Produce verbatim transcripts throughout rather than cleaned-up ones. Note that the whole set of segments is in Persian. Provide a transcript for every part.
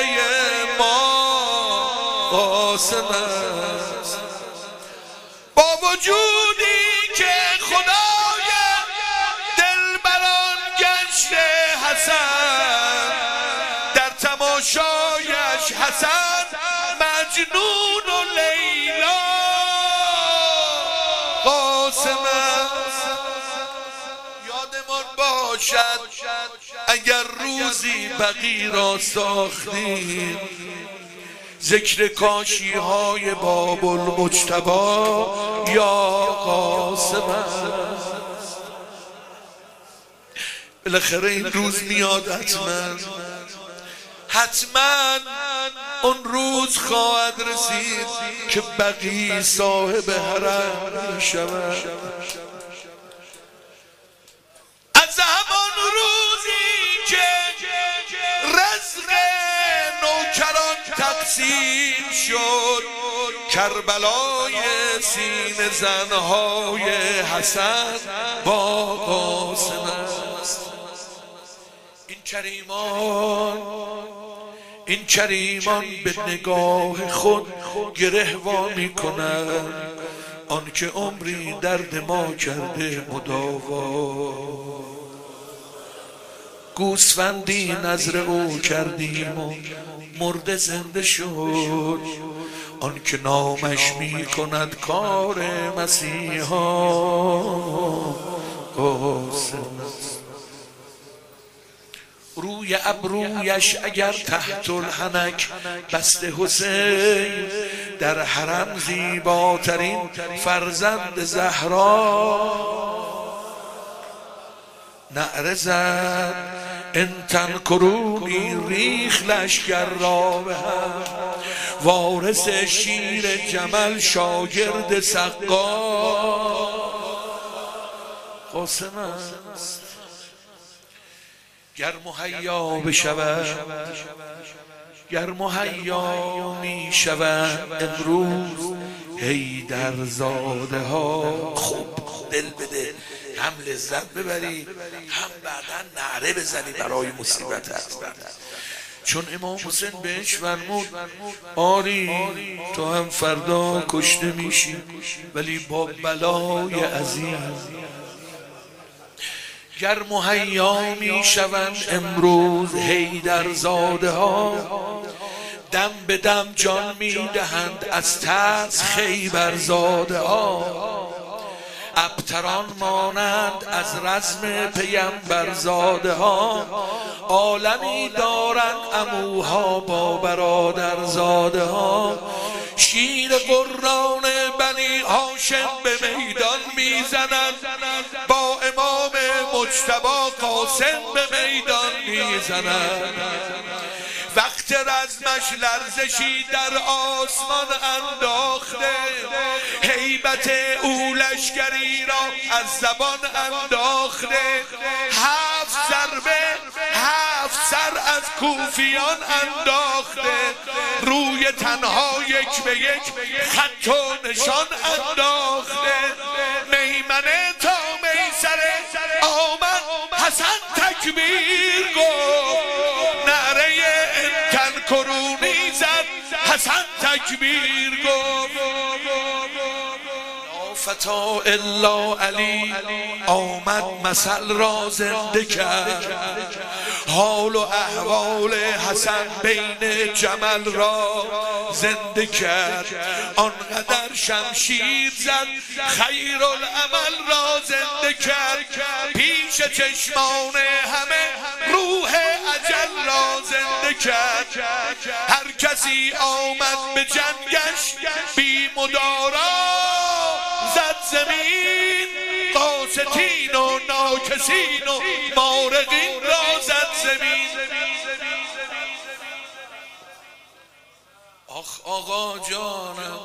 ما قاسم است. با وجودی که خدای دلبران گشته حسن، در تماشایش حسن مجنون و لیلا قاسم است. یادمان باشد اگر روزی بقی را ساختیم، ذکر کاشی های باب المجتبی یا قاسم است. بالاخره این روز میاد، حتما حتما اون روز خواهد رسید که بقی صاحب حرم می شود. از همان روزی که رزق نوکران تقسیم شد، کربلای سینه زنهای حسن با قاسم است. این کریمان این کریمان به نگاه خود گره وا می کنند، آن که عمری درد ما کرده مداوا. گوسفندی نذر او کردیم و مرده زنده شد، آن که نامش می کند کار مسیحا قاسم است. روی ابرویش اگر تحت الحنک بسته حسین، در حرم زیباترین فرزند زهرا نعره زد ان تنکرونی ریخ لشکر را به هم، وارث شیر جمل شاگرد سقا قاسم است. گر مهیا بشود گر مهیا می شود امروز حیدر زاده ها، خوب دل بده، هم لذت ببری هم بعدا نعره بزنی برای مصیبت هست. چون امام حسین بهش فرمود آری تو هم فردا کشته میشی، ولی با بلای عظیم. گر مهیا می شوند امروز حیدر زاده ها، دم به دم جان می دهند از ترس خیبر زاده ها. ابتران مانند از رزم پیمبر زاده ها، عالمی دارند عموها با برادر زاده ها. شیر قران بنی هاشم به میدان میزنند، با امام مجتبی قاسم به میدان میزنند. وقت رزمش لرزشی در آسمان انداخته، هیبت او لشکری را از زبان انداخته. هفت ضربه هفت سر از کوفیان انداخته، روی تنها یک به یک خط و نشان انداخته. میمنه تا میسره آمد حسن تکبیر گفت، نعره انتن کرونی زد حسن تکبیر گفت. فتا الا علی آمد مثل را زنده کرد، حال و احوال حسن بین جمل را زنده کرد. آنقدر شمشیر زد خیر العمل را زنده کرد، پیش چشمان همه روح اجل را زنده کرد. هر کسی آمد به جنگش بی مدارا، زد زمین قاستین و ناکسین و مارقین را زد زمین. آخ آقا جانم،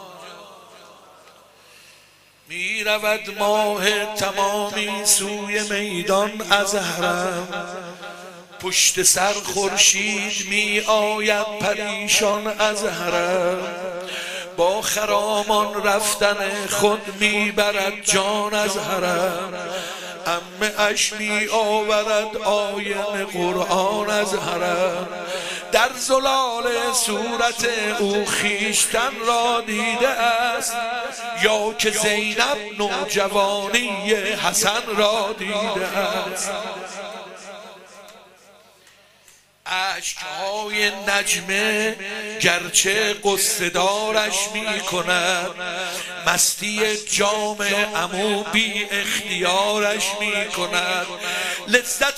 می رود ماه تمامی سوی میدان از حرم، پشت سر خورشید می آید پریشان از حرم. با خرامان رفتن خود میبرد جان از حرم، عمه اش می آورد آینه قرآن از حرم، در زلال صورت او خیشتن را دیده است، یا که زینب نوجوانی حسن را دیده است. اشکهای نجمه گرچه قصه دارش می کند، مستی جام عمو بی اختیارش می کند، لذت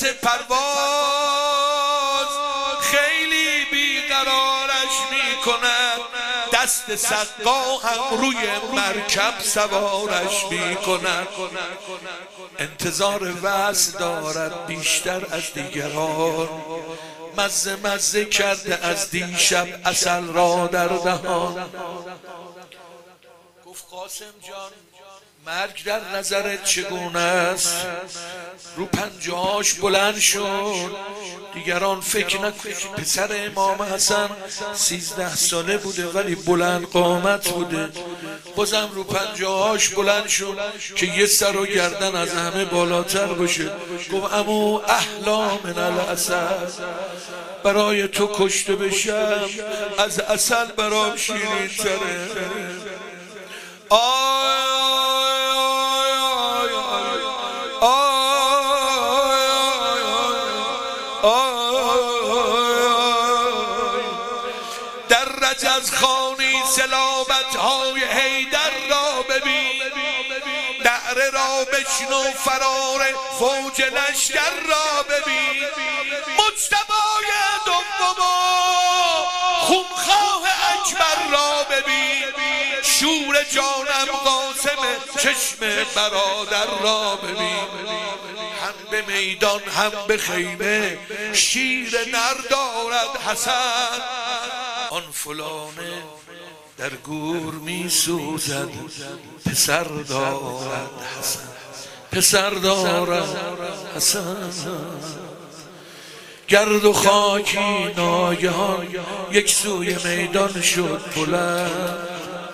پرواز خیلی بیقرارش می کند، دست سقا هم روی مرکب سوارش می کند. انتظار وصل دارد بیشتر از دیگران، مزه مزه کرده از دیشب عسل را در دهان. گفت قاسم جان مرگ در نظرت چگونه است؟ رو پنجهاش بلند شد. دیگران فکر نکن پسر امام حسن سیزده ساله بوده ولی بلند قامت بوده، بازم رو پنجهاش بلند شد که یه سر و گردن از همه بالاتر باشه. گفت عمو احلا من العسل، برای تو کشته بشم از عسل برام شیرین تره. در رجز خانی صلابت های حیدر را ببین، نعره را بشنو فرار فوج لشکر را ببین، مجتبای دوم خونخواه اکبر را ببین، شور جانم قاسم چشم برادر را ببین. هم به میدان هم به خیمه شیر نر دارد حسن، آن فلانه در گور می سوزد پسر دارد حسن، پسر دارد حسن. گرد و خاکی ناگهان یک سوی میدان شد بلند،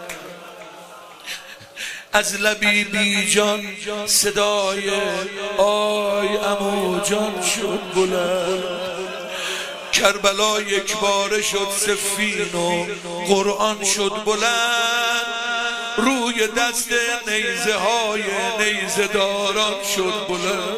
از لبی بی جان صدای آی عمو جان شد بلند. کربلا یک باره شد سفین و قرآن شد بلند، روی دست نیزه های نیزه داران شد بلند.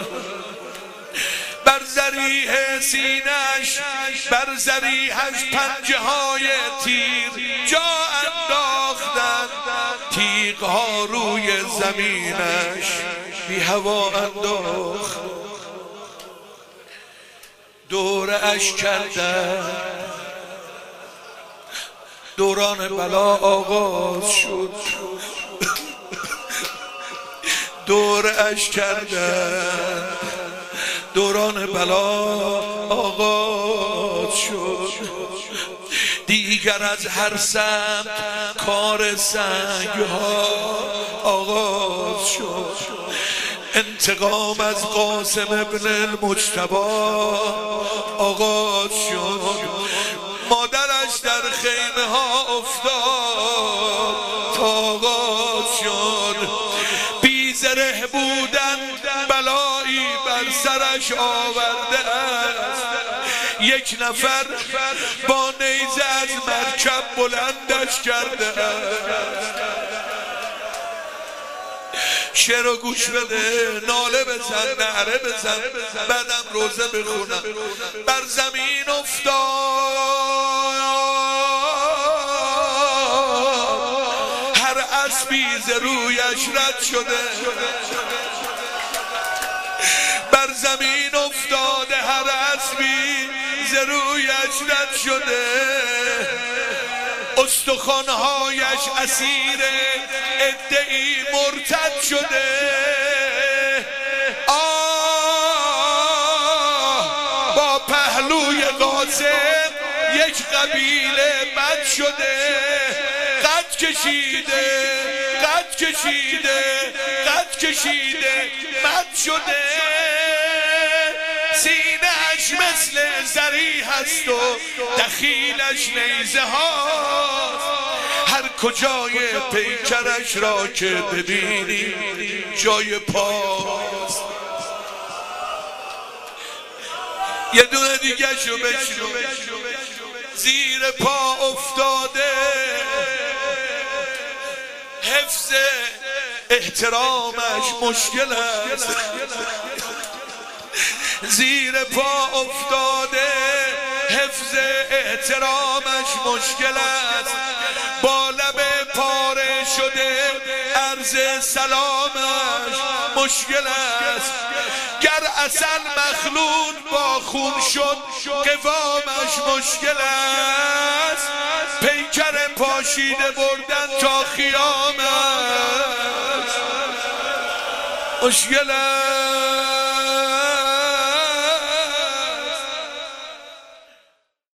بر ذریح سینش بر ذریحش پنجه های تیر جا انداختند، تیغ ها روی زمینش بی هوا انداخت. دوره اش کردن دوران بلا آغاز شد، دوره اش کردن دوران بلا آغاز شد. دیگر از هر سمت کار سنگ ها آغاز شد. انتقام از قاسم ابن المجتبی آغاز شد. مادرش در خیمه ها افتاد تا آغاز شد. بی زره بودن بلایی بر سرش آورده است. یک نفر با نیزه از مرکب بلندش کرده است. شعر رو گوش بده، ناله بزن، نعره بزن، بعدم روزه بخونم. بر زمین افتاد هر اسبی ز رویش رد شده. بر زمین افتاده هر اسبی ز رویش رد شده. استخوان‌هایش اسیر ادعی مرتد شده. آه با پهلوی قاسم یک قبیله بد شده. قد کشیده قد کشیده قد کشیده مد شده. سینه‌اش مثل زری هست و دخیلش نیزه هاست. هر کجای پیکرش را که ببینی جای پاست. یه دونه دیگه شو بشنو. زیر پا افتاده حفظ احترامش مشکل است. زیر پا افتاده حفظ احترامش مشکل است. با لب پاره شده عرض سلامش مشکل است. گر اصل مخلوط با خون شد قوامش مشکل است. پیکر پاشیده بردن تا خیامش مشکل است.